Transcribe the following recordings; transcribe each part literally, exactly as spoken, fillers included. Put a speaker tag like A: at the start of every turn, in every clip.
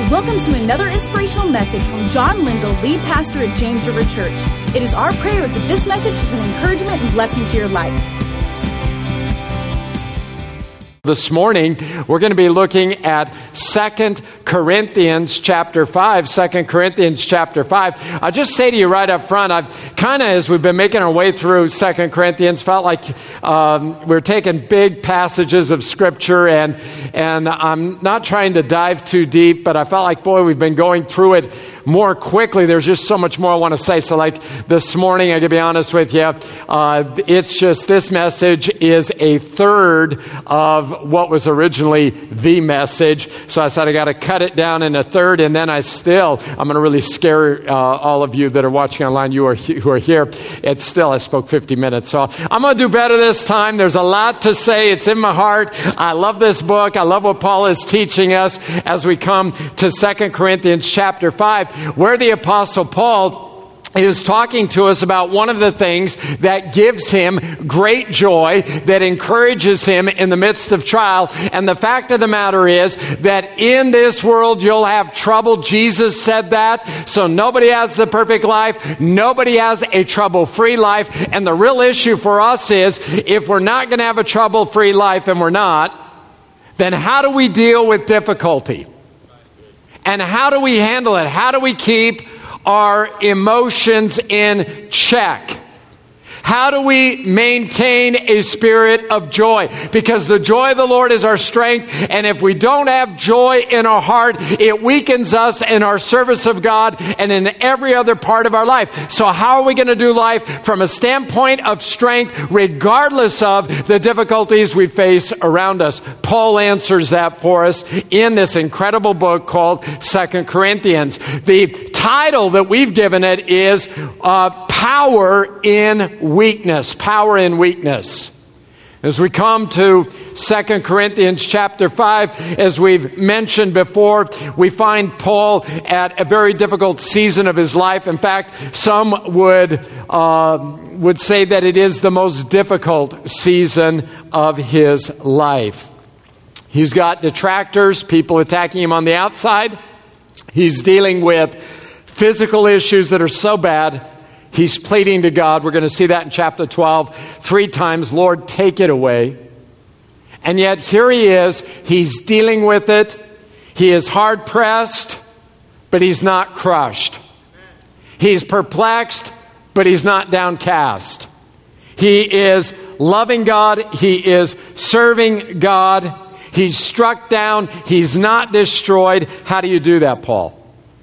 A: Welcome to another inspirational message from John Lindell, lead pastor at James River Church. It is our prayer that this message is an encouragement and blessing to your life.
B: This morning, we're going to be looking at Second Corinthians chapter five. Second Corinthians chapter five. I'll just say to you right up front, I've kind of, as we've been making our way through Second Corinthians, felt like um, we're taking big passages of Scripture, and and I'm not trying to dive too deep, but I felt like, boy, we've been going through it more quickly. There's just so much more I want to say. So like this morning, I gotta be honest with you, uh, it's just, this message is a third of what was originally the message. So I said I got to cut it down in a third, and then I still, I'm going to really scare uh, all of you that are watching online, you are who are here. It's still, I spoke fifty minutes. So I'm going to do better this time. There's a lot to say. It's in my heart. I love this book. I love what Paul is teaching us as we come to Second Corinthians chapter five, where the Apostle Paul is talking to us about one of the things that gives him great joy, that encourages him in the midst of trial. And the fact of the matter is that in this world you'll have trouble. Jesus said that. So nobody has the perfect life. Nobody has a trouble-free life. And the real issue for us is, if we're not going to have a trouble-free life, and we're not, then how do we deal with difficulty? And how do we handle it? How do we keep our emotions in check? How do we maintain a spirit of joy? Because the joy of the Lord is our strength, and if we don't have joy in our heart, it weakens us in our service of God and in every other part of our life. So how are we going to do life from a standpoint of strength, regardless of the difficulties we face around us? Paul answers that for us in this incredible book called Second Corinthians. The title that we've given it is uh, Power in Weakness. Power in Weakness. As we come to Second Corinthians chapter five, as we've mentioned before, we find Paul at a very difficult season of his life. In fact, some would uh, would say that it is the most difficult season of his life. He's got detractors, people attacking him on the outside. He's dealing with physical issues that are so bad, he's pleading to God. We're going to see that in chapter twelve. Three times, Lord, take it away. And yet here he is. He's dealing with it. He is hard pressed, but he's not crushed. He's perplexed, but he's not downcast. He is loving God. He is serving God. He's struck down. He's not destroyed. How do you do that, Paul?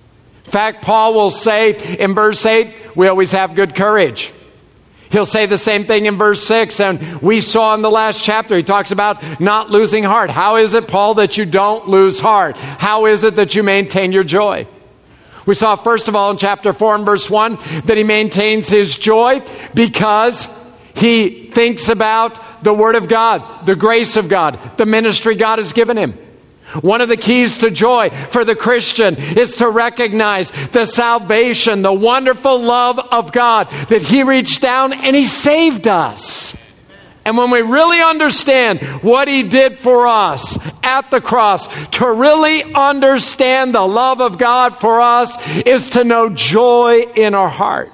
B: In fact, Paul will say in verse eight, we always have good courage. He'll say the same thing in verse six, and we saw in the last chapter, he talks about not losing heart. How is it, Paul, that you don't lose heart? How is it that you maintain your joy? We saw, first of all, in chapter four and verse one, that he maintains his joy because he thinks about the Word of God, the grace of God, the ministry God has given him. One of the keys to joy for the Christian is to recognize the salvation, the wonderful love of God, that He reached down and He saved us. And when we really understand what He did for us at the cross, to really understand the love of God for us is to know joy in our heart.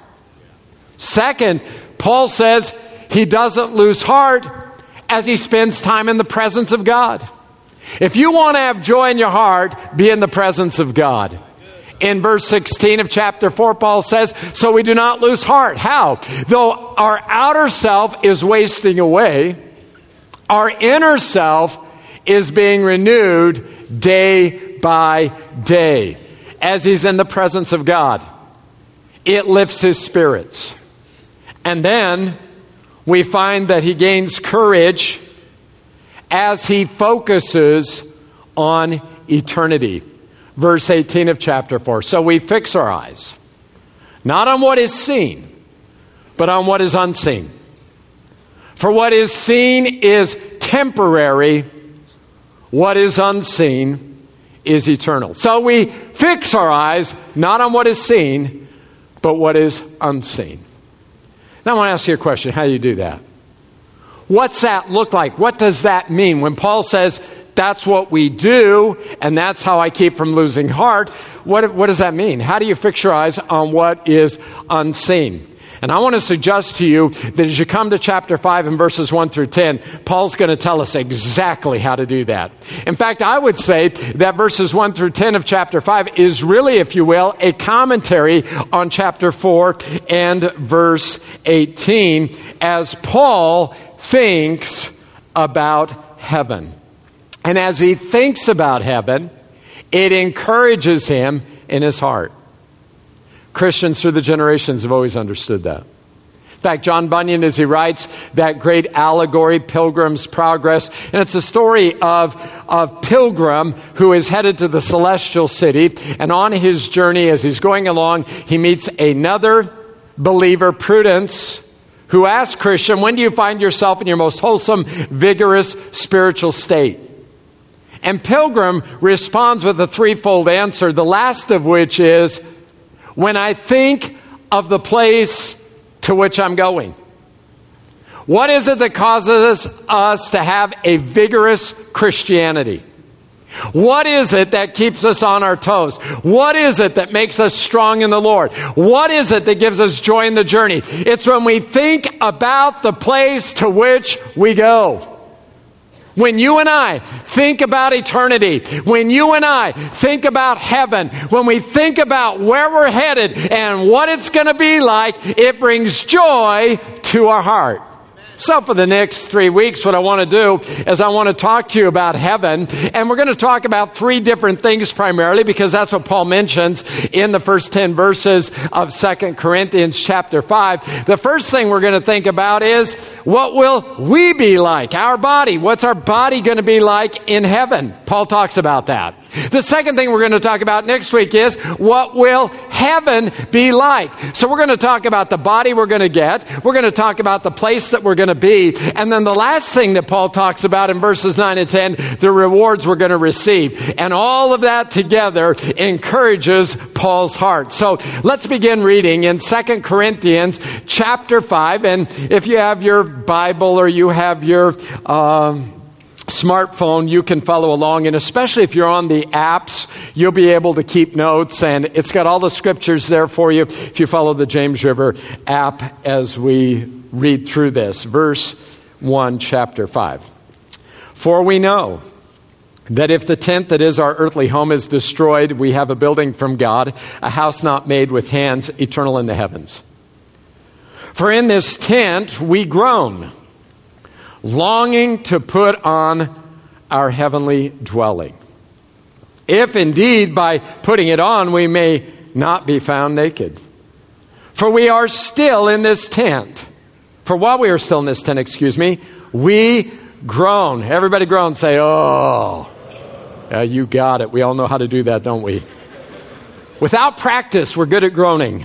B: Second, Paul says he doesn't lose heart as he spends time in the presence of God. If you want to have joy in your heart, be in the presence of God. In verse sixteen of chapter four, Paul says, so we do not lose heart. How? Though our outer self is wasting away, our inner self is being renewed day by day. As he's in the presence of God, it lifts his spirits. And then we find that he gains courage as he focuses on eternity. Verse eighteen of chapter four. So we fix our eyes, not on what is seen, but on what is unseen. For what is seen is temporary. What is unseen is eternal. So we fix our eyes, not on what is seen, but what is unseen. Now I want to ask you a question. How do you do that? What's that look like? What does that mean when Paul says, that's what we do, and that's how I keep from losing heart. What, what does that mean? How do you fix your eyes on what is unseen? And I want to suggest to you that as you come to chapter five and verses one through ten, Paul's going to tell us exactly how to do that. In fact, I would say that verses one through ten of chapter five is really, if you will, a commentary on chapter four and verse eighteen as Paul thinks about heaven. And as he thinks about heaven, it encourages him in his heart. Christians through the generations have always understood that. In fact, John Bunyan, as he writes that great allegory, Pilgrim's Progress, and it's a story of a pilgrim who is headed to the celestial city, and on his journey, as he's going along, he meets another believer, Prudence, who asks Christian, when do you find yourself in your most wholesome, vigorous spiritual state? And Pilgrim responds with a threefold answer, the last of which is, when I think of the place to which I'm going. What is it that causes us to have a vigorous Christianity? What is it that keeps us on our toes? What is it that makes us strong in the Lord? What is it that gives us joy in the journey? It's when we think about the place to which we go. When you and I think about eternity, when you and I think about heaven, when we think about where we're headed and what it's going to be like, it brings joy to our heart. So for the next three weeks, what I want to do is I want to talk to you about heaven. And we're going to talk about three different things primarily, because that's what Paul mentions in the first ten verses of Second Corinthians chapter five. The first thing we're going to think about is, what will we be like? Our body. What's our body going to be like in heaven? Paul talks about that. The second thing we're going to talk about next week is, what will heaven be like? So we're going to talk about the body we're going to get. We're going to talk about the place that we're going to be. And then the last thing that Paul talks about in verses nine and ten, the rewards we're going to receive. And all of that together encourages Paul's heart. So let's begin reading in Second Corinthians chapter five. And if you have your Bible or you have your Um, smartphone, you can follow along, and especially if you're on the apps, you'll be able to keep notes, and it's got all the scriptures there for you if you follow the James River app as we read through this. Verse one, chapter five. For we know that if the tent that is our earthly home is destroyed, we have a building from God, a house not made with hands, eternal in the heavens. For in this tent we groan, longing to put on our heavenly dwelling, if indeed by putting it on we may not be found naked. For we are still in this tent. For while we are still in this tent, excuse me, we groan. Everybody groan, say, oh. Yeah, you got it. We all know how to do that, don't we? Without practice, we're good at groaning.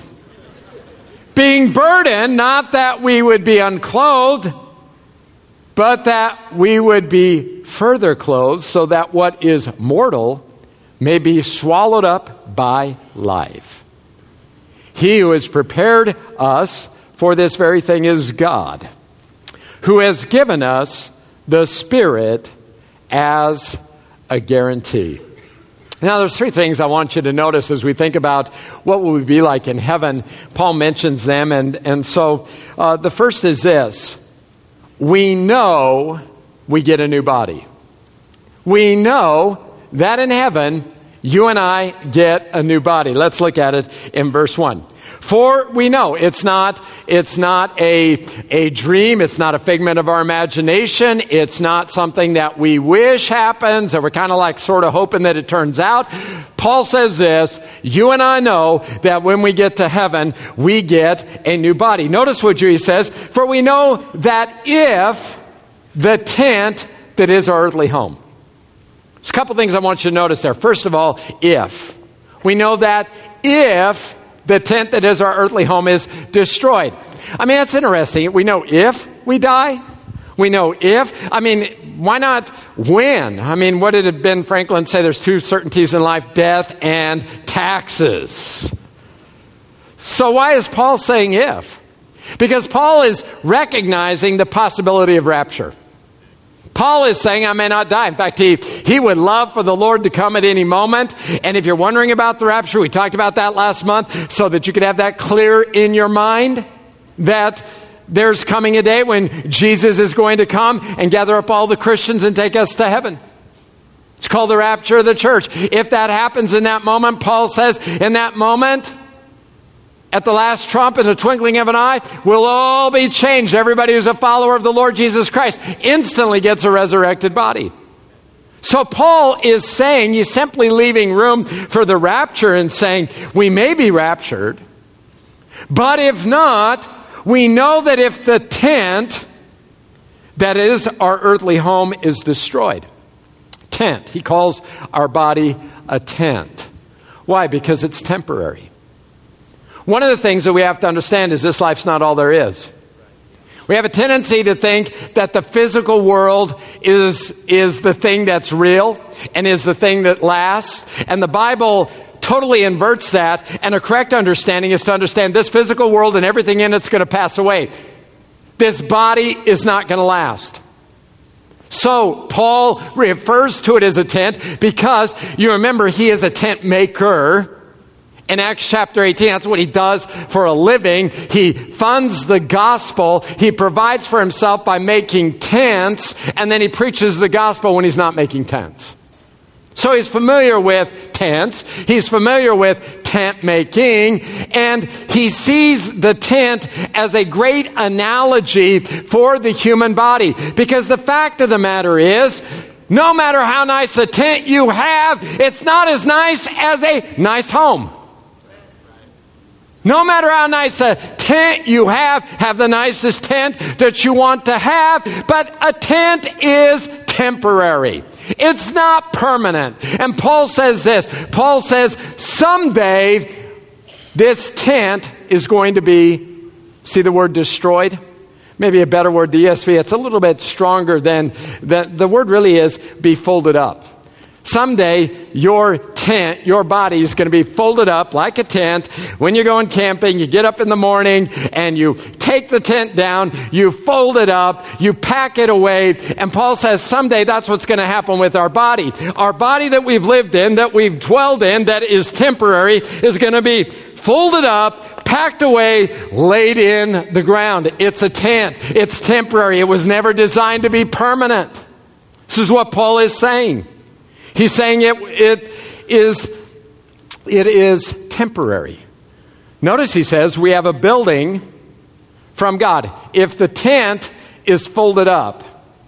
B: Being burdened, not that we would be unclothed, but that we would be further clothed, so that what is mortal may be swallowed up by life. He who has prepared us for this very thing is God, who has given us the Spirit as a guarantee. Now, there's three things I want you to notice as we think about what will we be like in heaven. Paul mentions them, and, and so uh, the first is this. We know we get a new body. We know that in heaven, you and I get a new body. Let's look at it in verse one. For we know it's not, it's not a, a dream. It's not a figment of our imagination. It's not something that we wish happens, or we're kind of like sort of hoping that it turns out. Paul says this, you and I know that when we get to heaven, we get a new body. Notice what he says, for we know that if the tent that is our earthly home. There's a couple things I want you to notice there. First of all, if. We know that if the tent that is our earthly home is destroyed. I mean, that's interesting. We know if we die. We know if. I mean, why not when? I mean, what did Ben Franklin say? There's two certainties in life, death and taxes. So why is Paul saying if? Because Paul is recognizing the possibility of rapture. Paul is saying, I may not die. In fact, he, he would love for the Lord to come at any moment. And if you're wondering about the rapture, we talked about that last month so that you could have that clear in your mind, that there's coming a day when Jesus is going to come and gather up all the Christians and take us to heaven. It's called the rapture of the church. If that happens in that moment, Paul says, in that moment, at the last trump, in the twinkling of an eye, we'll all be changed. Everybody who's a follower of the Lord Jesus Christ instantly gets a resurrected body. So Paul is saying, he's simply leaving room for the rapture and saying, we may be raptured, but if not, we know that if the tent, that is our earthly home, is destroyed. Tent. He calls our body a tent. Why? Because it's temporary. One of the things that we have to understand is this life's not all there is. We have a tendency to think that the physical world is, is the thing that's real and is the thing that lasts. And the Bible totally inverts that. And a correct understanding is to understand this physical world and everything in it's going to pass away. This body is not going to last. So Paul refers to it as a tent because you remember he is a tent maker. In Acts chapter eighteen, that's what he does for a living. He funds the gospel. He provides for himself by making tents, and then he preaches the gospel when he's not making tents. So he's familiar with tents. He's familiar with tent making, and he sees the tent as a great analogy for the human body. Because the fact of the matter is, no matter how nice a tent you have, it's not as nice as a nice home. No matter how nice a tent you have, have the nicest tent that you want to have, but a tent is temporary. It's not permanent. And Paul says this. Paul says, someday this tent is going to be, see the word destroyed? Maybe a better word, the E S V. It's a little bit stronger than, the, the word really is be folded up. Someday, your tent, your body is going to be folded up like a tent. When you're going camping, you get up in the morning and you take the tent down, you fold it up, you pack it away. And Paul says someday that's what's going to happen with our body. Our body that we've lived in, that we've dwelled in, that is temporary, is going to be folded up, packed away, laid in the ground. It's a tent. It's temporary. It was never designed to be permanent. This is what Paul is saying. He's saying it, it, is, it is temporary. Notice he says we have a building from God. If the tent is folded up,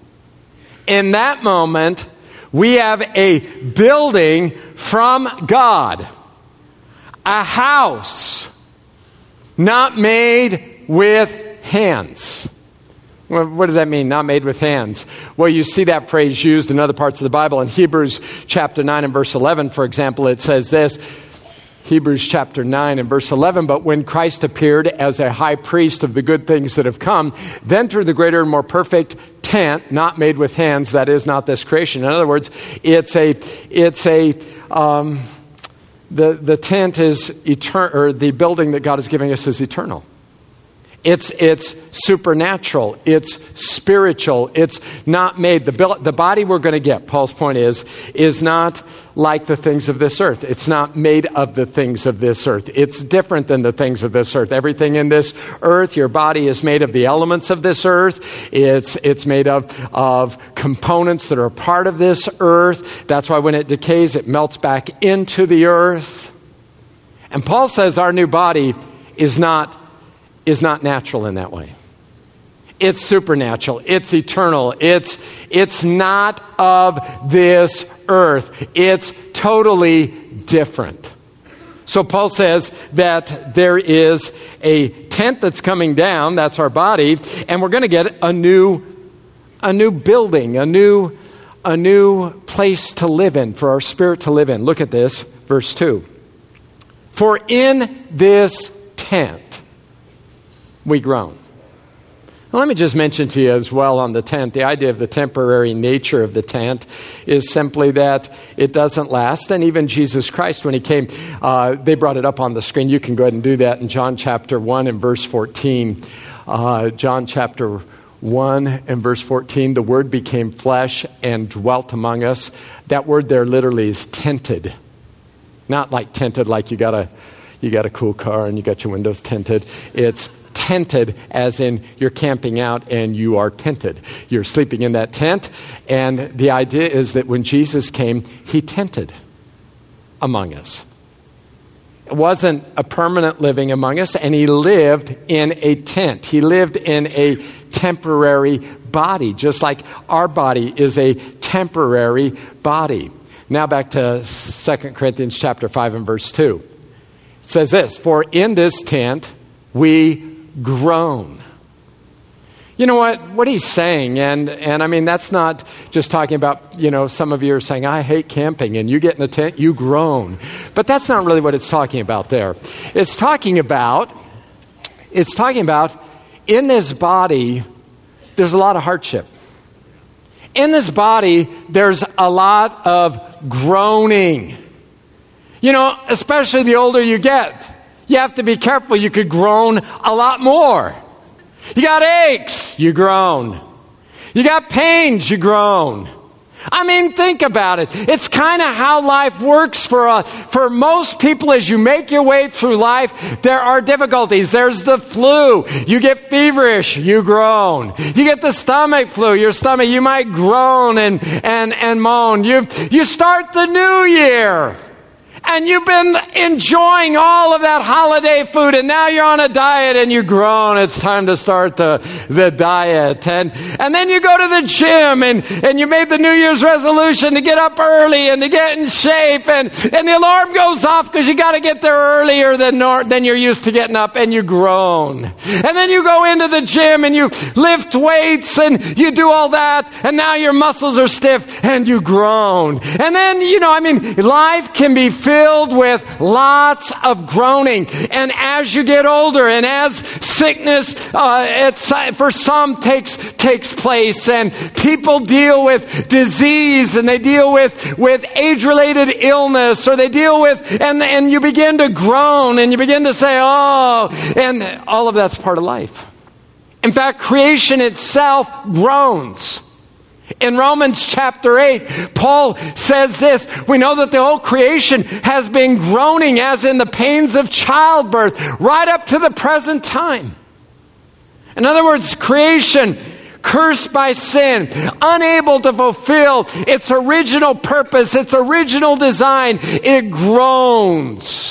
B: in that moment, we have a building from God. A house not made with hands. Well, what does that mean, not made with hands? Well, you see that phrase used in other parts of the Bible. In Hebrews chapter nine and verse eleven, for example, it says this. Hebrews chapter nine and verse eleven, but when Christ appeared as a high priest of the good things that have come, then through the greater and more perfect tent, not made with hands, that is not this creation. In other words, it's a, it's a, um, the, the tent is eternal, or the building that God is giving us is eternal. It's it's supernatural. It's spiritual. It's not made. The, the body we're going to get, Paul's point is, is not like the things of this earth. It's not made of the things of this earth. It's different than the things of this earth. Everything in this earth, your body is made of the elements of this earth. It's it's made of, of components that are part of this earth. That's why when it decays, it melts back into the earth. And Paul says our new body is not is not natural in that way. It's supernatural. It's eternal. It's, it's not of this earth. It's totally different. So Paul says that there is a tent that's coming down, that's our body, and we're going to get a new, a new building, a new, a new place to live in, for our spirit to live in. Look at this, verse two. For in this tent, we groan. Now, let me just mention to you as well on the tent, the idea of the temporary nature of the tent is simply that it doesn't last. And even Jesus Christ, when he came, uh, they brought it up on the screen. You can go ahead and do that in John chapter one and verse fourteen. Uh, John chapter one and verse fourteen, the Word became flesh and dwelt among us. That word there literally is tented. Not like tented like you got a, you got a cool car and you got your windows tinted. It's tented as in you're camping out and you are tented. You're sleeping in that tent. And the idea is that when Jesus came, he tented among us. It wasn't a permanent living among us, and he lived in a tent. He lived in a temporary body, just like our body is a temporary body. Now back to Second Corinthians chapter five and verse two. It says this, for in this tent we groan. You know what? What he's saying, and, and I mean, that's not just talking about, you know, some of you are saying, I hate camping, and you get in a tent, you groan. But that's not really what it's talking about there. It's talking about, it's talking about, in this body, there's a lot of hardship. In this body, there's a lot of groaning. You know, especially the older you get, you have to be careful. You could groan a lot more. You got aches, you groan. You got pains, you groan. I mean, think about it. It's kind of how life works for uh, for most people. As you make your way through life, there are difficulties. There's the flu. You get feverish, you groan. You get the stomach flu, your stomach, you might groan and and and moan. You you start the new year. And you've been enjoying all of that holiday food, and now you're on a diet and you groan. It's time to start the, the diet. And, and then you go to the gym and, and you made the New Year's resolution to get up early and to get in shape. And, and the alarm goes off because you got to get there earlier than, nor, than you're used to getting up, and you groan. And then you go into the gym and you lift weights and you do all that, and now your muscles are stiff and you groan. And then, you know, I mean, life can be filled filled with lots of groaning. And as you get older, and as sickness uh, it's, for some takes takes place, and people deal with disease, and they deal with, with age-related illness, or they deal with, and, and you begin to groan, and you begin to say, oh, and all of that's part of life. In fact, creation itself groans. In Romans chapter eight, Paul says this, we know that the whole creation has been groaning as in the pains of childbirth right up to the present time. In other words, creation, cursed by sin, unable to fulfill its original purpose, its original design, it groans.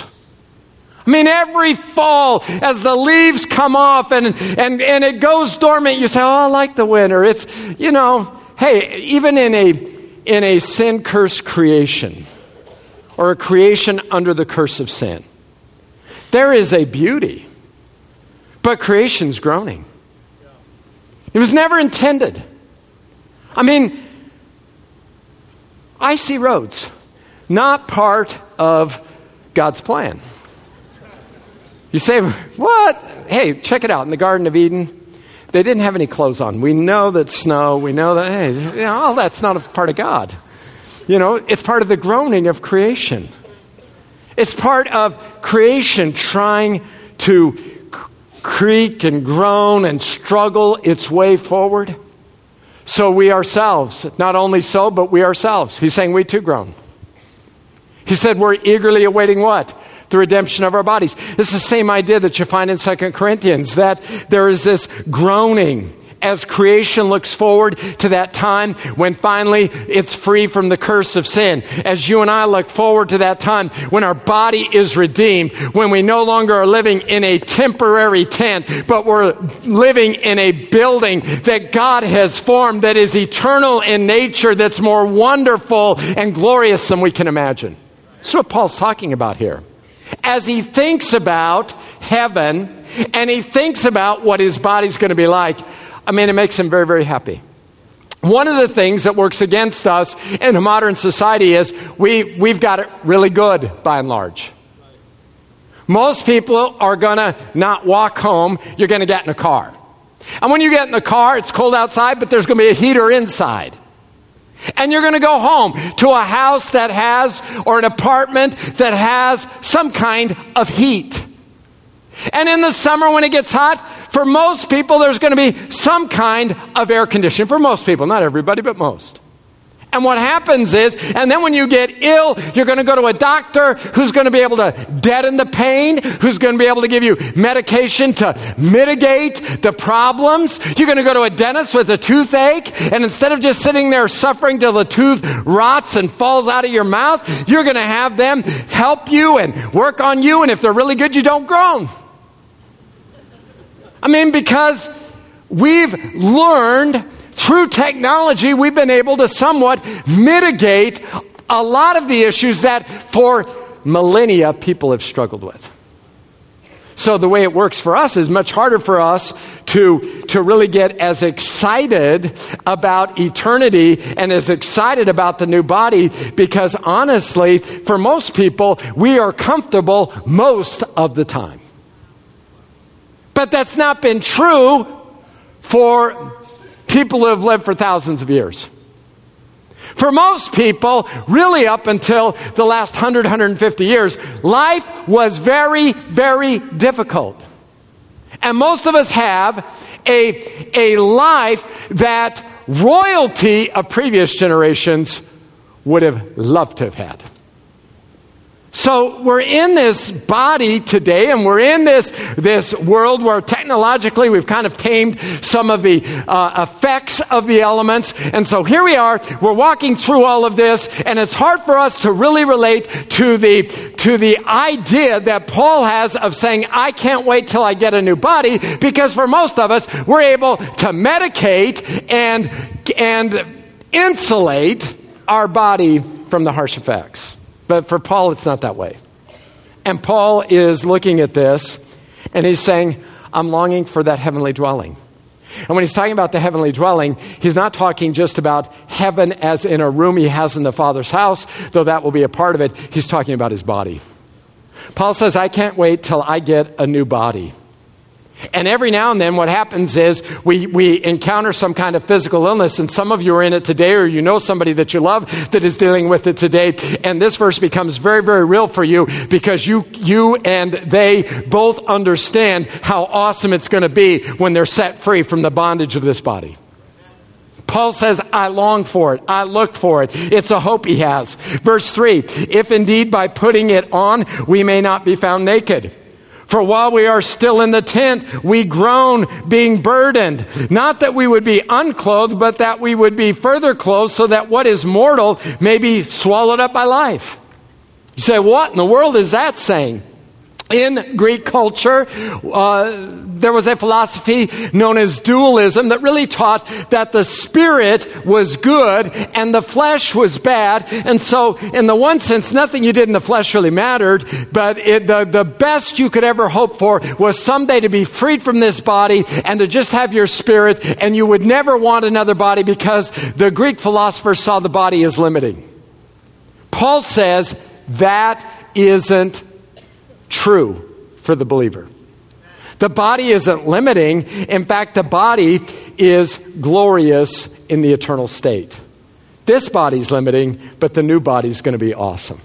B: I mean, every fall, as the leaves come off and, and, and it goes dormant, you say, oh, I like the winter. It's, you know... Hey, even in a in a sin-cursed creation, or a creation under the curse of sin, there is a beauty. But creation's groaning. It was never intended. I mean, icy roads, not part of God's plan. You say, what? Hey, check it out. In the Garden of Eden, they didn't have any clothes on. We know that snow, we know that, hey, you know, all that's not a part of God. You know, it's part of the groaning of creation. It's part of creation trying to creak and groan and struggle its way forward. So we ourselves, not only so, but we ourselves. He's saying we too groan. He said we're eagerly awaiting what? The redemption of our bodies. It's the same idea that you find in Second Corinthians, that there is this groaning as creation looks forward to that time when finally it's free from the curse of sin. As you and I look forward to that time when our body is redeemed, when we no longer are living in a temporary tent, but we're living in a building that God has formed that is eternal in nature, that's more wonderful and glorious than we can imagine. That's what Paul's talking about here. As he thinks about heaven and he thinks about what his body's going to be like, I mean, it makes him very, very happy. One of the things that works against us in a modern society is we, we've got it really good, by and large. Most people are going to not walk home. You're going to get in a car. And when you get in the car, it's cold outside, but there's going to be a heater inside. And you're going to go home to a house that has, or an apartment that has some kind of heat. And in the summer when it gets hot, For most people, there's going to be some kind of air conditioning. For most people, not everybody, but most. And what happens is, and then when you get ill, you're going to go to a doctor who's going to be able to deaden the pain, who's going to be able to give you medication to mitigate the problems. You're going to go to a dentist with a toothache, and instead of just sitting there suffering till the tooth rots and falls out of your mouth, you're going to have them help you and work on you, and if they're really good, you don't groan. I mean, because we've learned through technology, we've been able to somewhat mitigate a lot of the issues that for millennia people have struggled with. So the way it works for us is much harder for us to, to really get as excited about eternity and as excited about the new body, because honestly, for most people, we are comfortable most of the time. But that's not been true for people who have lived for thousands of years. For most people, really up until the last one hundred, one hundred fifty years, life was very, very difficult. And most of us have a, a life that royalty of previous generations would have loved to have had. So we're in this body today, and we're in this, this world where technologically we've kind of tamed some of the uh, effects of the elements. And so here we are, we're walking through all of this, and it's hard for us to really relate to the, to the idea that Paul has of saying, I can't wait till I get a new body, because for most of us, we're able to medicate and, and insulate our body from the harsh effects. But for Paul, it's not that way. And Paul is looking at this, and he's saying, I'm longing for that heavenly dwelling. And when he's talking about the heavenly dwelling, he's not talking just about heaven as in a room he has in the Father's house, though that will be a part of it. He's talking about his body. Paul says, I can't wait till I get a new body. And every now and then what happens is we, we encounter some kind of physical illness, and some of you are in it today, or you know somebody that you love that is dealing with it today, and this verse becomes very, very real for you, because you, you and they both understand how awesome it's going to be when they're set free from the bondage of this body. Paul says, I long for it. I look for it. It's a hope he has. Verse three, if indeed by putting it on we may not be found naked. For while we are still in the tent, we groan, being burdened. Not that we would be unclothed, but that we would be further clothed, so that what is mortal may be swallowed up by life. You say, what in the world is that saying? In Greek culture, uh, there was a philosophy known as dualism that really taught that the spirit was good and the flesh was bad. And so, in the one sense, nothing you did in the flesh really mattered, but it, the, the best you could ever hope for was someday to be freed from this body and to just have your spirit, and you would never want another body, because the Greek philosophers saw the body as limiting. Paul says that isn't true for the believer. The body isn't limiting. In fact, the body is glorious in the eternal state. This body's limiting, but the new body's going to be awesome.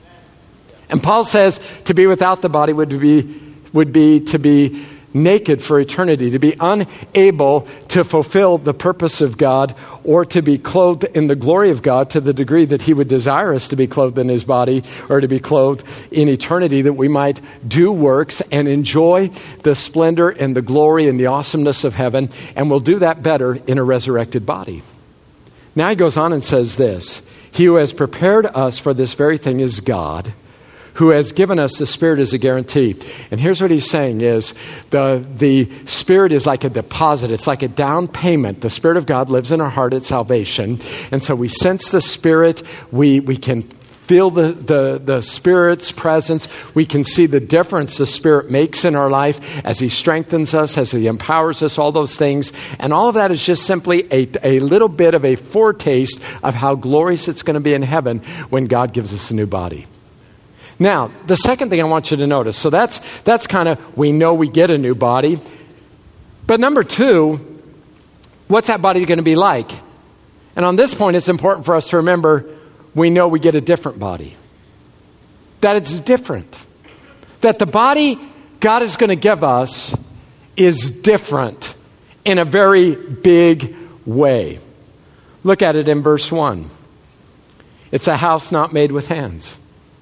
B: And Paul says to be without the body would be, would be to be naked for eternity, to be unable to fulfill the purpose of God, or to be clothed in the glory of God to the degree that he would desire us to be clothed in his body, or to be clothed in eternity, that we might do works and enjoy the splendor and the glory and the awesomeness of heaven. And we'll do that better in a resurrected body. Now he goes on and says this, he who has prepared us for this very thing is God, who has given us the Spirit as a guarantee. And here's what he's saying is, the, the Spirit is like a deposit. It's like a down payment. The Spirit of God lives in our heart at salvation. And so we sense the Spirit. We, we can feel the, the, the Spirit's presence. We can see the difference the Spirit makes in our life as he strengthens us, as he empowers us, all those things. And all of that is just simply a, a little bit of a foretaste of how glorious it's going to be in heaven when God gives us a new body. Now, the second thing I want you to notice, so that's that's kind of, we know we get a new body. But number two, what's that body going to be like? And on this point, it's important for us to remember, we know we get a different body. That it's different. That the body God is going to give us is different in a very big way. Look at it in verse one. It's a house not made with hands.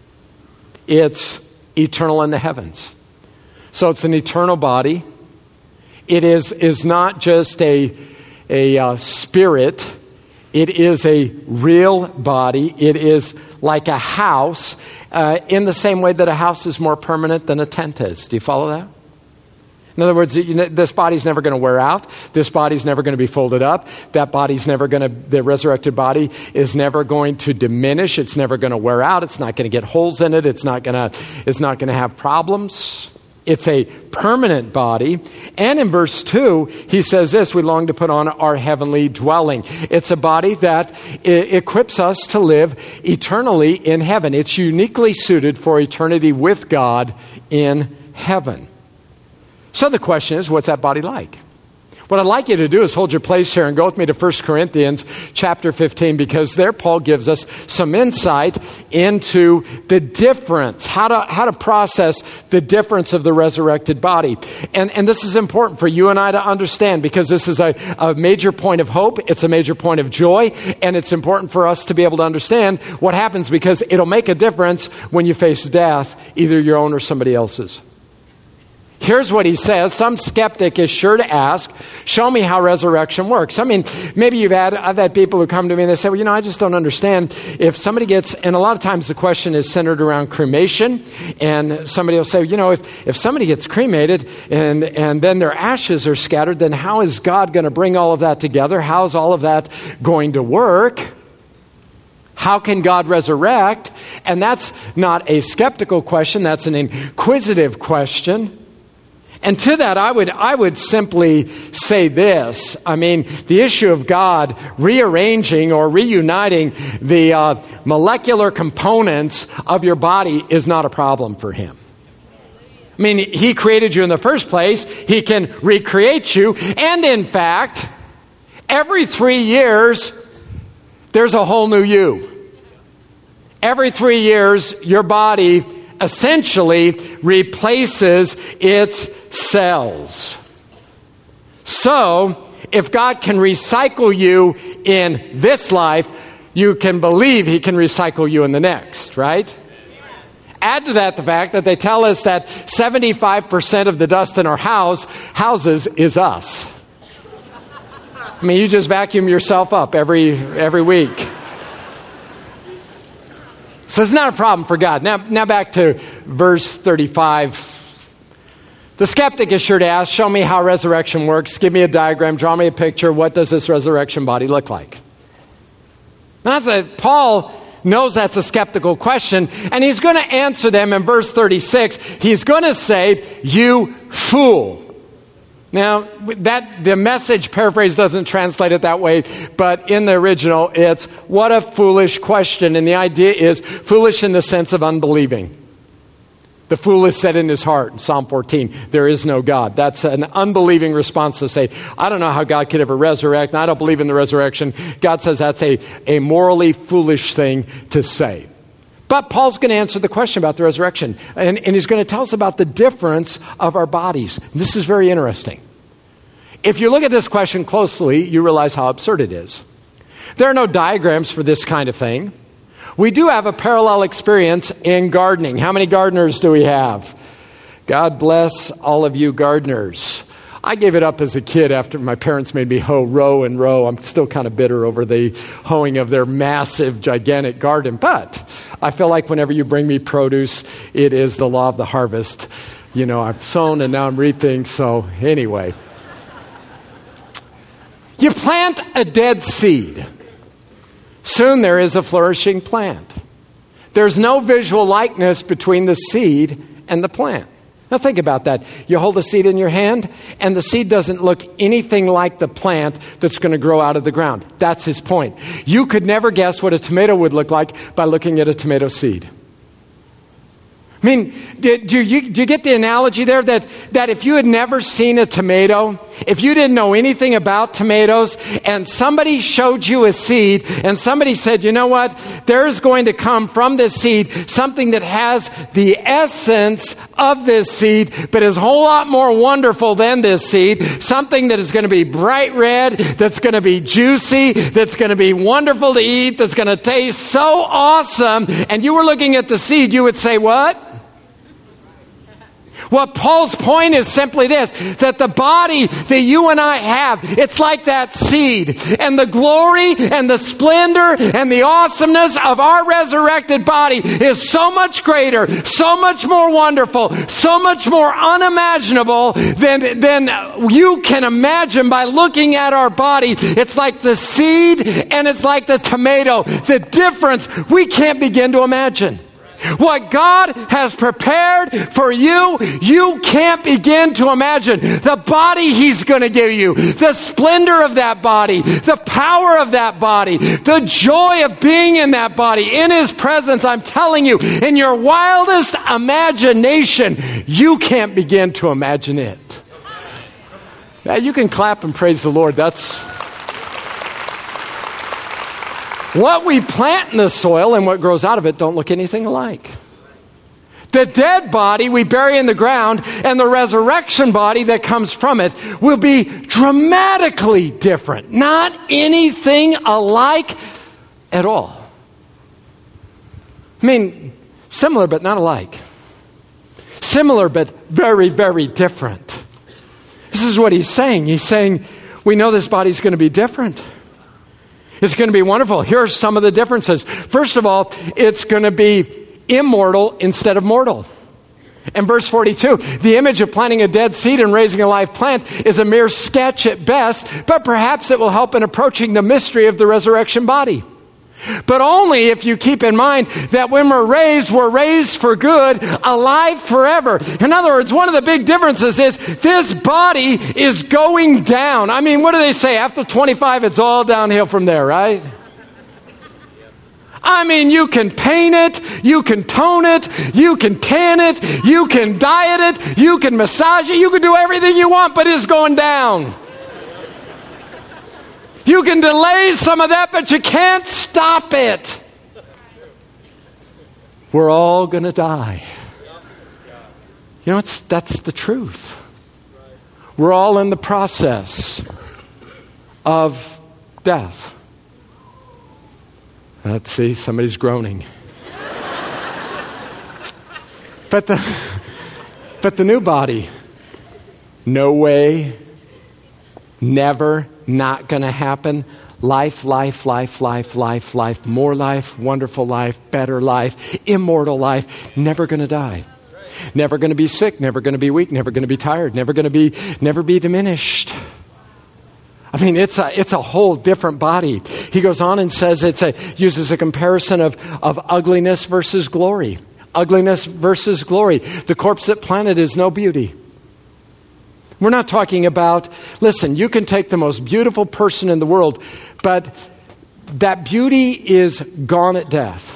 B: It's eternal in the heavens. So it's an eternal body. It is, is not just a, a uh, spirit. It is a real body. It is like a house uh, in the same way that a house is more permanent than a tent is. Do you follow that? In other words, you know, this body's never going to wear out. This body's never going to be folded up. That body's never going to, the resurrected body is never going to diminish. It's never going to wear out. It's not going to get holes in it. It's not going to, it's not going to have problems. It's a permanent body. And in verse two, he says this, we long to put on our heavenly dwelling. It's a body that I- equips us to live eternally in heaven. It's uniquely suited for eternity with God in heaven. So the question is, what's that body like? What I'd like you to do is hold your place here and go with me to First Corinthians chapter fifteen, because there Paul gives us some insight into the difference, how to how to process the difference of the resurrected body. And, and this is important for you and I to understand, because this is a, a major point of hope. It's a major point of joy. And it's important for us to be able to understand what happens, because it'll make a difference when you face death, either your own or somebody else's. Here's what he says. Some skeptic is sure to ask, show me how resurrection works. I mean, maybe you've had, I've had people who come to me and they say, well, you know, I just don't understand. If somebody gets, and a lot of times the question is centered around cremation, and somebody will say, you know, if, if somebody gets cremated and, and then their ashes are scattered, then how is God going to bring all of that together? How is all of that going to work? How can God resurrect? And that's not a skeptical question. That's an inquisitive question. And to that, I would I would simply say this. I mean, the issue of God rearranging or reuniting the uh, molecular components of your body is not a problem for him. I mean, he created you in the first place. He can recreate you. And in fact, every three years, there's a whole new you. Every three years, your body essentially replaces its cells. So, if God can recycle you in this life, you can believe he can recycle you in the next, right? Add to that the fact that they tell us that seventy-five percent of the dust in our house houses is us. I mean, you just vacuum yourself up every every week. So it's not a problem for God. Now, now back to verse thirty-five. The skeptic is sure to ask, show me how resurrection works. Give me a diagram. Draw me a picture. What does this resurrection body look like? Now, that's a, Paul knows that's a skeptical question, and he's going to answer them in verse thirty-six. He's going to say, you fool. Now, that the Message paraphrase doesn't translate it that way, but in the original, it's, what a foolish question. And the idea is foolish in the sense of unbelieving. The fool has said in his heart, in Psalm fourteen, there is no God. That's an unbelieving response to say, I don't know how God could ever resurrect, and I don't believe in the resurrection. God says that's a, a morally foolish thing to say. But Paul's going to answer the question about the resurrection, and, and he's going to tell us about the difference of our bodies. This is very interesting. If you look at this question closely, you realize how absurd it is. There are no diagrams for this kind of thing. We do have a parallel experience in gardening. How many gardeners do we have? God bless all of you gardeners. I gave it up as a kid after my parents made me hoe row and row. I'm still kind of bitter over the hoeing of their massive, gigantic garden. But I feel like whenever you bring me produce, it is the law of the harvest. You know, I've sown and now I'm reaping. So anyway. You plant a dead seed. Soon there is a flourishing plant. There's no visual likeness between the seed and the plant. Now think about that. You hold a seed in your hand, and the seed doesn't look anything like the plant that's going to grow out of the ground. That's his point. You could never guess what a tomato would look like by looking at a tomato seed. I mean, do you, do you get the analogy there that, that if you had never seen a tomato, if you didn't know anything about tomatoes and somebody showed you a seed and somebody said, you know what, there's going to come from this seed something that has the essence of this seed, but is a whole lot more wonderful than this seed, something that is going to be bright red, that's going to be juicy, that's going to be wonderful to eat, that's going to taste so awesome, and you were looking at the seed, you would say, what? What Paul's point is simply this, that the body that you and I have, it's like that seed. And the glory and the splendor and the awesomeness of our resurrected body is so much greater, so much more wonderful, so much more unimaginable than, than you can imagine by looking at our body. It's like the seed and it's like the tomato. The difference we can't begin to imagine. What God has prepared for you, you can't begin to imagine. The body He's going to give you, the splendor of that body, the power of that body, the joy of being in that body, in His presence. I'm telling you, in your wildest imagination, you can't begin to imagine it. Now, you can clap and praise the Lord. That's what we plant in the soil and what grows out of it don't look anything alike. The dead body we bury in the ground and the resurrection body that comes from it will be dramatically different. Not anything alike at all. I mean, similar but not alike. Similar but very, very different. This is what he's saying. He's saying, we know this body's going to be different. It's going to be wonderful. Here are some of the differences. First of all, it's going to be immortal instead of mortal. In verse forty-two, the image of planting a dead seed and raising a live plant is a mere sketch at best, but perhaps it will help in approaching the mystery of the resurrection body. But only if you keep in mind that when we're raised, we're raised for good, alive forever. In other words, one of the big differences is this body is going down. I mean, what do they say? After twenty-five, it's all downhill from there, right? I mean, you can paint it, you can tone it, you can tan it, you can diet it, you can massage it, you can do everything you want, but it's going down. You can delay some of that, but you can't stop it. We're all going to die. You know, it's, that's the truth. We're all in the process of death. Let's see, somebody's groaning. But the, but the new body, no way, never, not going to happen. Life, life, life, life, life, life, more life, wonderful life, better life, immortal life, never going to die. Never going to be sick, never going to be weak, never going to be tired, never going to be, never be diminished. I mean, it's a, it's a whole different body. He goes on and says it's a, uses a comparison of, of ugliness versus glory. Ugliness versus glory. The corpse that planted is no beauty. We're not talking about, listen, you can take the most beautiful person in the world, but that beauty is gone at death.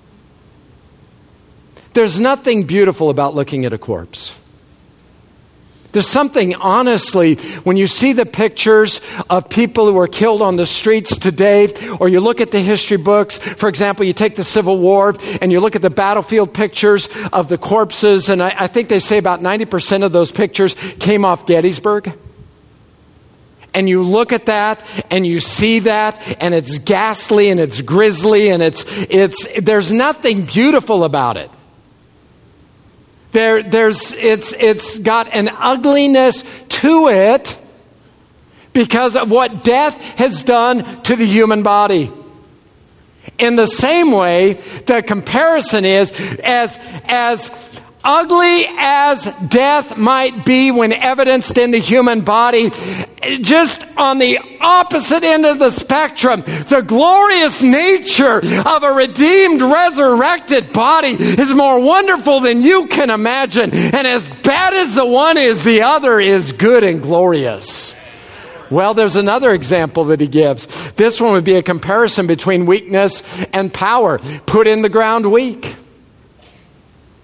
B: There's nothing beautiful about looking at a corpse. There's something, honestly, when you see the pictures of people who were killed on the streets today, or you look at the history books, for example, you take the Civil War, and you look at the battlefield pictures of the corpses, and I, I think they say about ninety percent of those pictures came off Gettysburg. And you look at that, and you see that, and it's ghastly, and it's grisly, and it's it's there's nothing beautiful about it. There, there's, it's, it's got an ugliness to it because of what death has done to the human body. In the same way, the comparison is as, as ugly as death might be when evidenced in the human body, just on the opposite end of the spectrum, the glorious nature of a redeemed, resurrected body is more wonderful than you can imagine. And as bad as the one is, the other is good and glorious. Well, there's another example that he gives. This one would be a comparison between weakness and power. Put in the ground weak.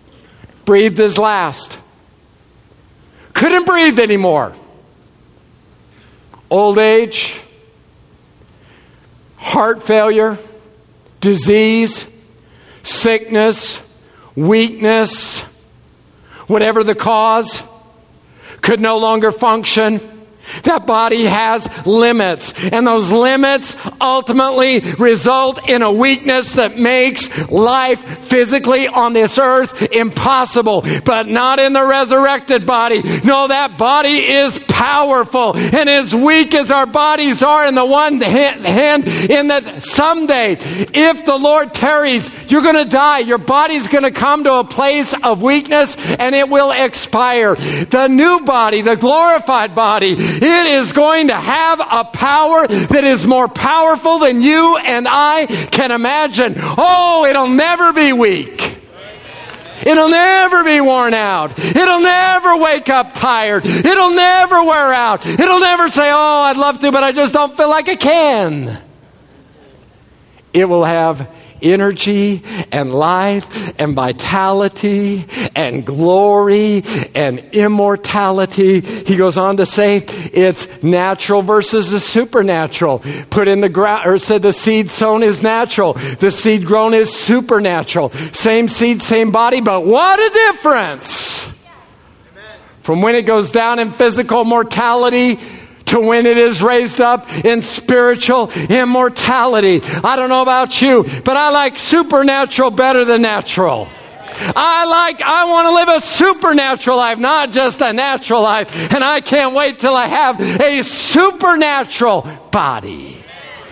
B: Breathed his last. Couldn't breathe anymore. old age, heart failure, disease, sickness, weakness, whatever the cause, could no longer function. That body has limits, and those limits ultimately result in a weakness that makes life physically on this earth impossible, but not in the resurrected body. No, that body is powerful, and as weak as our bodies are in the one hand, in that someday, if the Lord tarries, you're going to die. Your body's going to come to a place of weakness, and it will expire. The new body, the glorified body, it is going to have a power that is more powerful than you and I can imagine. Oh, it'll never be weak. It'll never be worn out. It'll never wake up tired. It'll never wear out. It'll never say, oh, I'd love to, but I just don't feel like I can. It will have energy and life and vitality and glory and immortality. He goes on to say it's natural versus the supernatural. Put in the ground, or said the seed sown is natural. The seed grown is supernatural. Same seed, same body, but what a difference from when it goes down in physical mortality to when it is raised up in spiritual immortality. I don't know about you, but I like supernatural better than natural. I like, I want to live a supernatural life, not just a natural life. And I can't wait till I have a supernatural body.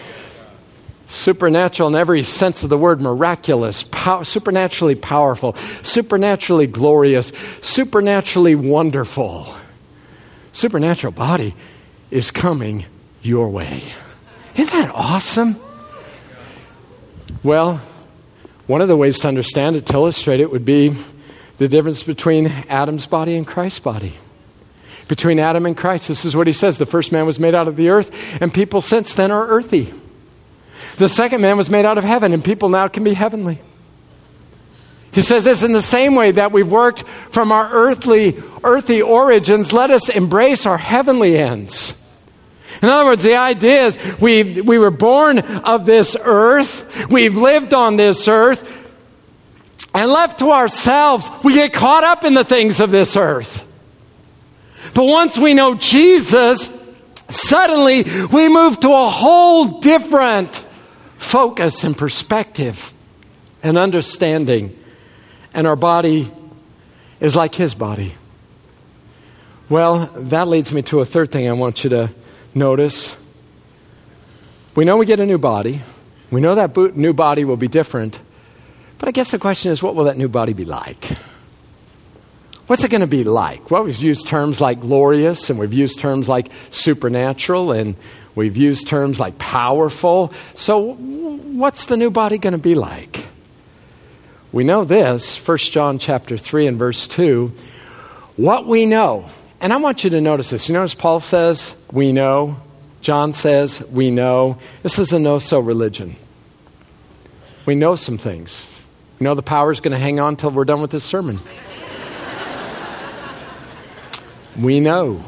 B: Supernatural in every sense of the word, miraculous, pow- supernaturally powerful, supernaturally glorious, supernaturally wonderful. Supernatural body is coming your way. Isn't that awesome? Well, one of the ways to understand it, to illustrate it, would be the difference between Adam's body and Christ's body. Between Adam and Christ, this is what he says. The first man was made out of the earth, and people since then are earthy. The second man was made out of heaven, and people now can be heavenly. He says this in the same way that we've worked from our earthly, earthy origins, let us embrace our heavenly ends. In other words, the idea is we we were born of this earth, we've lived on this earth, and left to ourselves, we get caught up in the things of this earth. But once we know Jesus, suddenly we move to a whole different focus and perspective and understanding. And our body is like his body. Well, that leads me to a third thing I want you to notice. We know we get a new body. We know that bo- new body will be different. But I guess the question is, what will that new body be like? What's it going to be like? Well, we've used terms like glorious, and we've used terms like supernatural, and we've used terms like powerful. So what's the new body going to be like? We know this, First John chapter three and verse two, what we know. And I want you to notice this. You notice Paul says, we know. John says, we know. This is a know-so religion. We know some things. We know the power's going to hang on till we're done with this sermon. We know.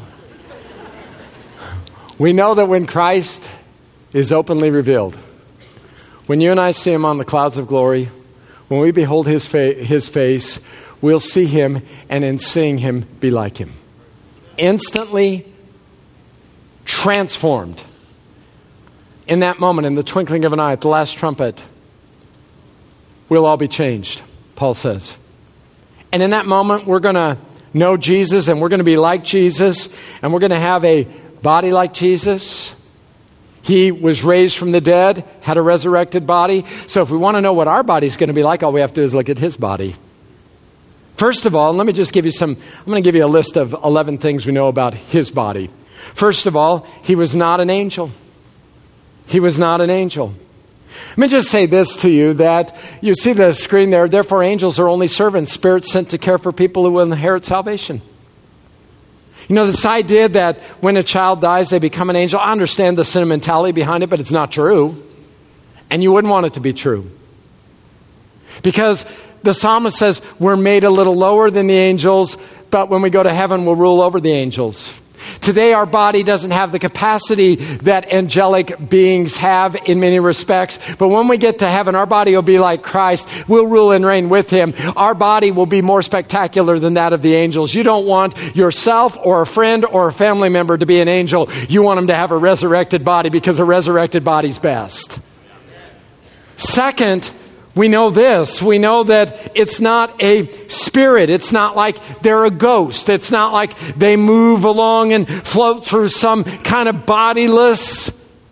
B: We know that when Christ is openly revealed, when you and I see him on the clouds of glory, when we behold his, fa- his face, we'll see him, and in seeing him, be like him. Instantly transformed. In that moment, in the twinkling of an eye, at the last trumpet, we'll all be changed, Paul says. And in that moment, we're going to know Jesus, and we're going to be like Jesus, and we're going to have a body like Jesus. He was raised from the dead, had a resurrected body. So if we want to know what our body's going to be like, all we have to do is look at his body. First of all, let me just give you some, I'm going to give you a list of eleven things we know about his body. First of all, he was not an angel. He was not an angel. Let me just say this to you, that you see the screen there, therefore angels are only servants, spirits sent to care for people who will inherit salvation. You know, this idea that when a child dies, they become an angel, I understand the sentimentality behind it, but it's not true. And you wouldn't want it to be true. Because the psalmist says we're made a little lower than the angels, but when we go to heaven, we'll rule over the angels. Today, our body doesn't have the capacity that angelic beings have in many respects. But when we get to heaven, our body will be like Christ. We'll rule and reign with him. Our body will be more spectacular than that of the angels. You don't want yourself or a friend or a family member to be an angel. You want them to have a resurrected body because a resurrected body's best. Second, we know this. We know that it's not a spirit. It's not like they're a ghost. It's not like they move along and float through some kind of bodiless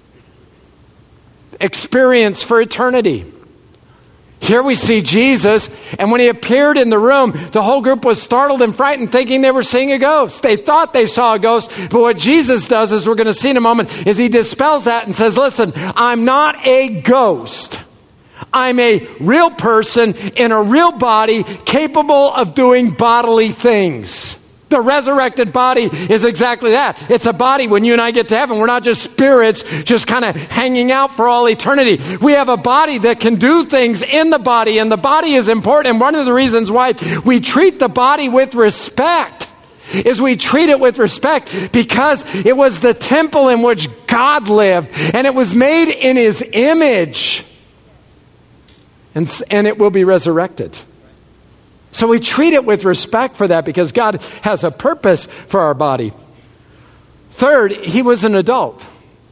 B: experience for eternity. Here we see Jesus, and when he appeared in the room, the whole group was startled and frightened, thinking they were seeing a ghost. They thought they saw a ghost, but what Jesus does, as we're going to see in a moment, is he dispels that and says, listen, I'm not a ghost. I'm a real person in a real body capable of doing bodily things. The resurrected body is exactly that. It's a body when you and I get to heaven. We're not just spirits just kind of hanging out for all eternity. We have a body that can do things in the body, and the body is important. And one of the reasons why we treat the body with respect is we treat it with respect because it was the temple in which God lived, and it was made in his image. And, and it will be resurrected. So we treat it with respect for that because God has a purpose for our body. Third, he was an adult.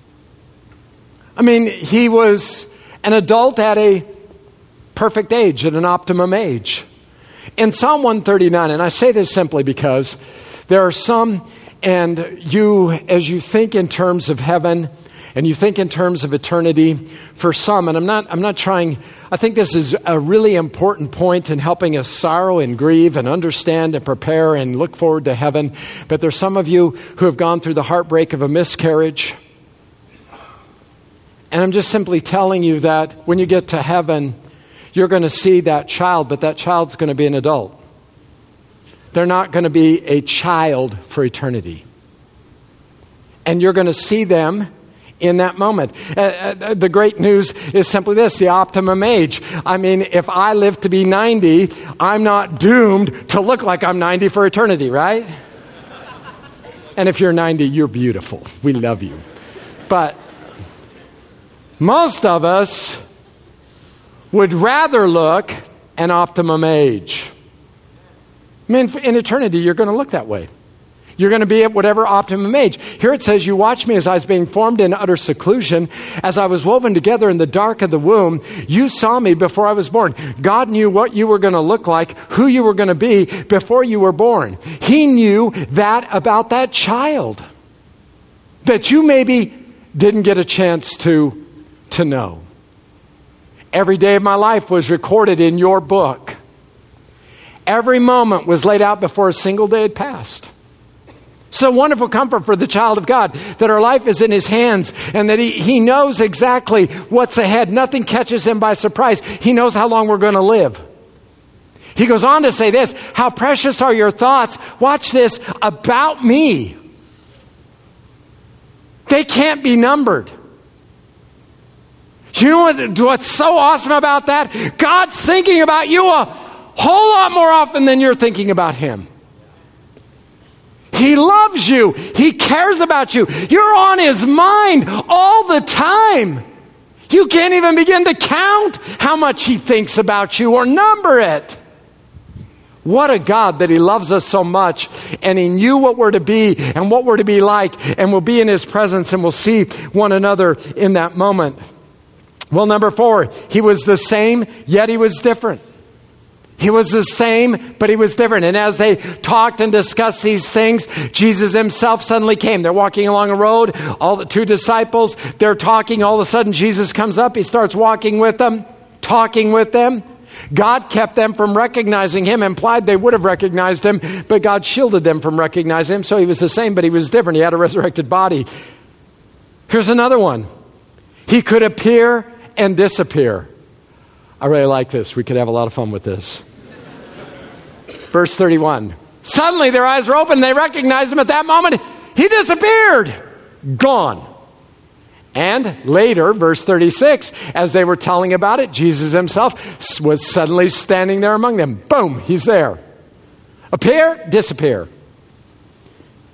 B: I mean, he was an adult at a perfect age, at an optimum age. In Psalm one thirty-nine, and I say this simply because there are some, and you, as you think in terms of heaven, and you think in terms of eternity, for some, and I'm not I'm not trying, I think this is a really important point in helping us sorrow and grieve and understand and prepare and look forward to heaven. But there's some of you who have gone through the heartbreak of a miscarriage. And I'm just simply telling you that when you get to heaven, you're going to see that child, but that child's going to be an adult. They're not going to be a child for eternity. And you're going to see them in that moment. Uh, uh, the great news is simply this, the optimum age. I mean, if I live to be ninety, I'm not doomed to look like I'm ninety for eternity, right? And if you're ninety, you're beautiful. We love you. But most of us would rather look an optimum age. I mean, in eternity, you're going to look that way. You're going to be at whatever optimum age. Here it says, you watched me as I was being formed in utter seclusion. As I was woven together in the dark of the womb, you saw me before I was born. God knew what you were going to look like, who you were going to be before you were born. He knew that about that child that you maybe didn't get a chance to, to know. Every day of my life was recorded in your book. Every moment was laid out before a single day had passed. So wonderful comfort for the child of God that our life is in his hands and that he, he knows exactly what's ahead. Nothing catches him by surprise. He knows how long we're going to live. He goes on to say this, how precious are your thoughts, watch this, about me. They can't be numbered. You know what, what's so awesome about that? God's thinking about you a whole lot more often than you're thinking about him. He loves you. He cares about you. You're on his mind all the time. You can't even begin to count how much he thinks about you or number it. What a God that he loves us so much, and he knew what we're to be and what we're to be like, and we'll be in his presence and we'll see one another in that moment. Well, number four, he was the same, yet he was different. He was the same, but he was different. And as they talked and discussed these things, Jesus himself suddenly came. They're walking along a road, all the two disciples, they're talking. All of a sudden, Jesus comes up. He starts walking with them, talking with them. God kept them from recognizing him, implied they would have recognized him, but God shielded them from recognizing him. So he was the same, but he was different. He had a resurrected body. Here's another one. He could appear and disappear. I really like this. We could have a lot of fun with this. Verse thirty-one. Suddenly their eyes were open. They recognized him at that moment. He disappeared. Gone. And later, verse thirty-six, as they were telling about it, Jesus himself was suddenly standing there among them. Boom, he's there. Appear, disappear.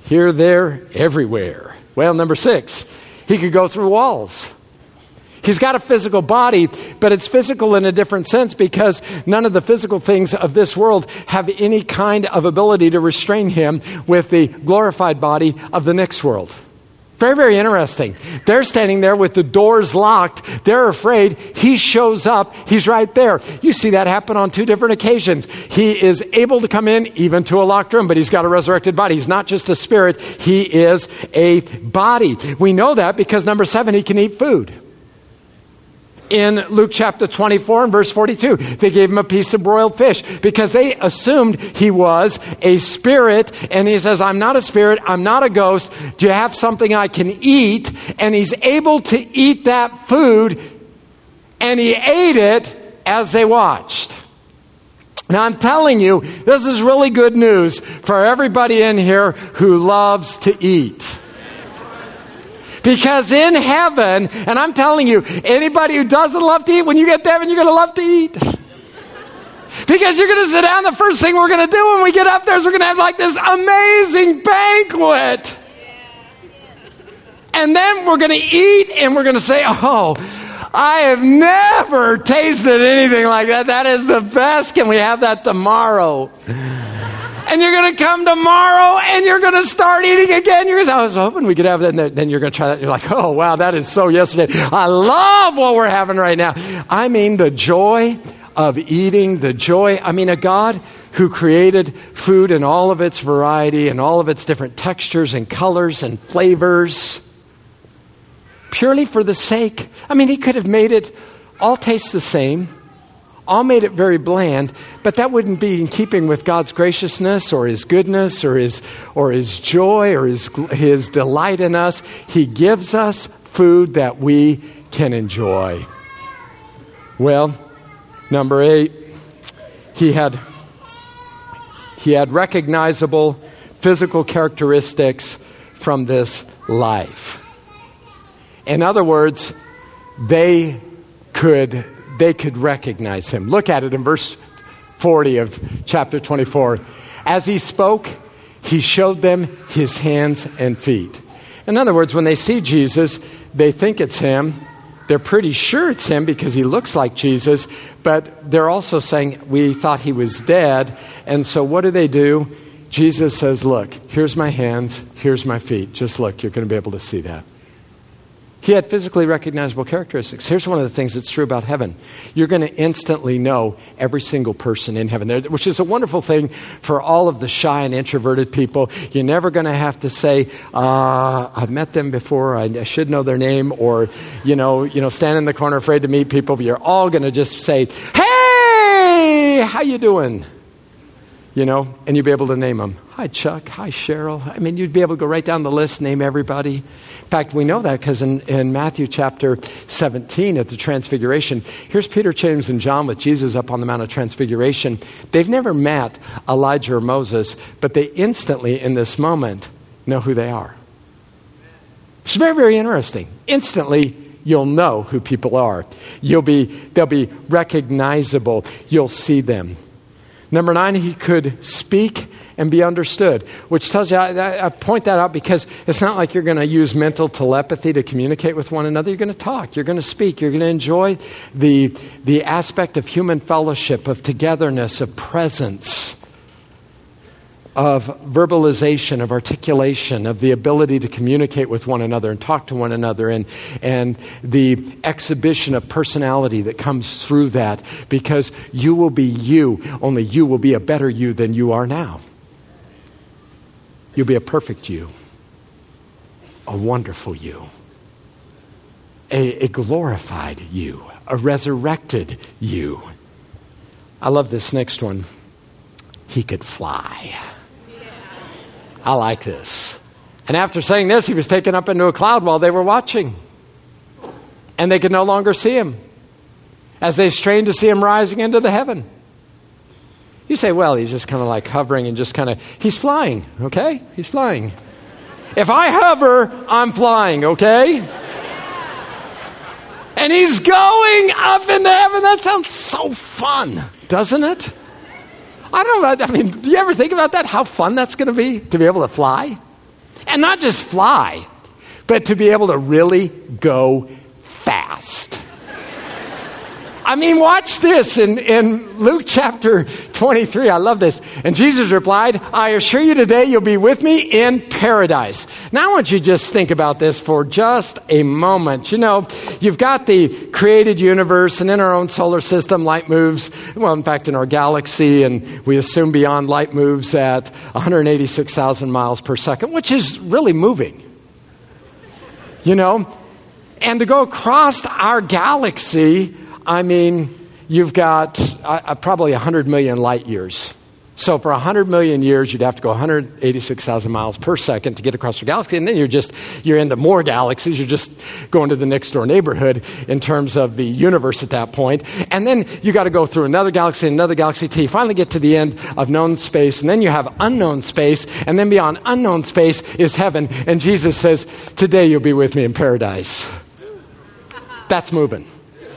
B: Here, there, everywhere. Well, number six, he could go through walls. He's got a physical body, but it's physical in a different sense because none of the physical things of this world have any kind of ability to restrain him with the glorified body of the next world. Very, very interesting. They're standing there with the doors locked. They're afraid. He shows up. He's right there. You see that happen on two different occasions. He is able to come in even to a locked room, but he's got a resurrected body. He's not just a spirit. He is a body. We know that because number seven, he can eat food. In Luke chapter twenty-four and verse forty-two, they gave him a piece of broiled fish because they assumed he was a spirit. And he says, I'm not a spirit. I'm not a ghost. Do you have something I can eat? And he's able to eat that food. And he ate it as they watched. Now, I'm telling you, this is really good news for everybody in here who loves to eat. Because in heaven, and I'm telling you, anybody who doesn't love to eat, when you get to heaven, you're going to love to eat. Because you're going to sit down, the first thing we're going to do when we get up there is we're going to have like this amazing banquet. And then we're going to eat and we're going to say, oh, I have never tasted anything like that. That is the best. Can we have that tomorrow? And you're going to come tomorrow and you're going to start eating again. You're going to say, I was hoping we could have that. And then you're going to try that. You're like, oh, wow, that is so yesterday. I love what we're having right now. I mean, the joy of eating, the joy. I mean, a God who created food in all of its variety and all of its different textures and colors and flavors purely for the sake. I mean, he could have made it all taste the same. All made it very bland, but that wouldn't be in keeping with God's graciousness or his goodness or his or his joy or his his delight in us. He gives us food that we can enjoy. Well, number eight, he had he had recognizable physical characteristics from this life. In other words, they could They could recognize him. Look at it in verse forty of chapter twenty-four. As he spoke, he showed them his hands and feet. In other words, when they see Jesus, they think it's him. They're pretty sure it's him because he looks like Jesus. But they're also saying, we thought he was dead. And so what do they do? Jesus says, look, here's my hands, here's my feet. Just look, you're going to be able to see that. He had physically recognizable characteristics. Here's one of the things that's true about heaven. You're going to instantly know every single person in heaven, which is a wonderful thing for all of the shy and introverted people. You're never going to have to say, uh, I've met them before, I, I should know their name, or, you know, you know, stand in the corner afraid to meet people. But you're all going to just say, hey, how you doing? You know, and you'll be able to name them. Hi, Chuck. Hi, Cheryl. I mean, you'd be able to go right down the list, name everybody. In fact, we know that because in, in Matthew chapter seventeen at the Transfiguration, here's Peter, James, and John with Jesus up on the Mount of Transfiguration. They've never met Elijah or Moses, but they instantly, in this moment, know who they are. It's very, very interesting. Instantly, you'll know who people are. You'll be, they'll be recognizable. You'll see them. Number nine, he could speak and be understood, which tells you, I, I point that out because it's not like you're going to use mental telepathy to communicate with one another. You're going to talk. You're going to speak. You're going to enjoy the, the aspect of human fellowship, of togetherness, of presence, of verbalization, of articulation, of the ability to communicate with one another and talk to one another, and, and the exhibition of personality that comes through that, because you will be you, only you will be a better you than you are now. You'll be a perfect you, a wonderful you, a, a glorified you, a resurrected you. I love this next one. He could fly. I like this. And after saying this, he was taken up into a cloud while they were watching. And they could no longer see him as they strained to see him rising into the heaven. You say, well, he's just kind of like hovering and just kind of, he's flying, okay? He's flying. If I hover, I'm flying, okay? And he's going up into heaven. That sounds so fun, doesn't it? I don't know. I mean, do you ever think about that? How fun that's going to be to be able to fly? And not just fly, but to be able to really go fast. I mean, watch this in, in Luke chapter twenty-three. I love this. And Jesus replied, I assure you today you'll be with me in paradise. Now I want you to just think about this for just a moment. You know, you've got the created universe, and in our own solar system, light moves, well, in fact, in our galaxy, and we assume beyond, light moves at one hundred eighty-six thousand miles per second, which is really moving. You know, and to go across our galaxy, I mean, you've got uh, probably one hundred million light years. So for one hundred million years, you'd have to go one hundred eighty-six thousand miles per second to get across the galaxy. And then you're just, you're into more galaxies. You're just going to the next door neighborhood in terms of the universe at that point. And then you got to go through another galaxy, another galaxy, till you finally get to the end of known space. And then you have unknown space. And then beyond unknown space is heaven. And Jesus says, today you'll be with me in paradise. That's moving.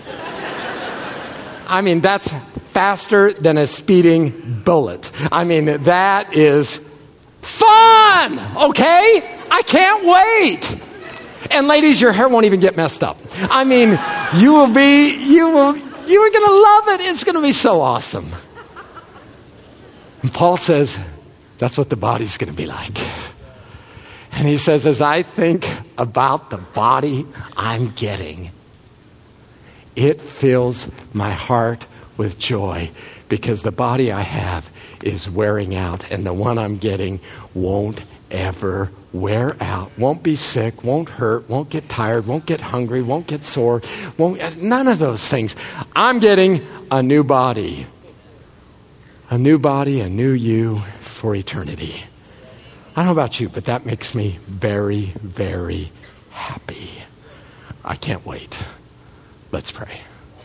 B: I mean, that's faster than a speeding bullet. I mean, that is fun, okay? I can't wait. And ladies, your hair won't even get messed up. I mean, you will be, you will, you are going to love it. It's going to be so awesome. And Paul says, that's what the body's going to be like. And he says, as I think about the body I'm getting, it fills my heart with joy because the body I have is wearing out, and the one I'm getting won't ever wear out, won't be sick, won't hurt, won't get tired, won't get hungry, won't get sore, won't, none of those things. I'm getting a new body, a new body, a new you for eternity. I don't know about you, but that makes me very, very happy. I can't wait. Let's pray.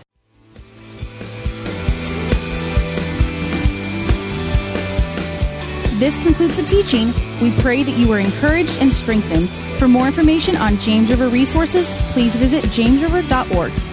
A: This concludes the teaching. We pray that you were encouraged and strengthened. For more information on James River resources, please visit james river dot org.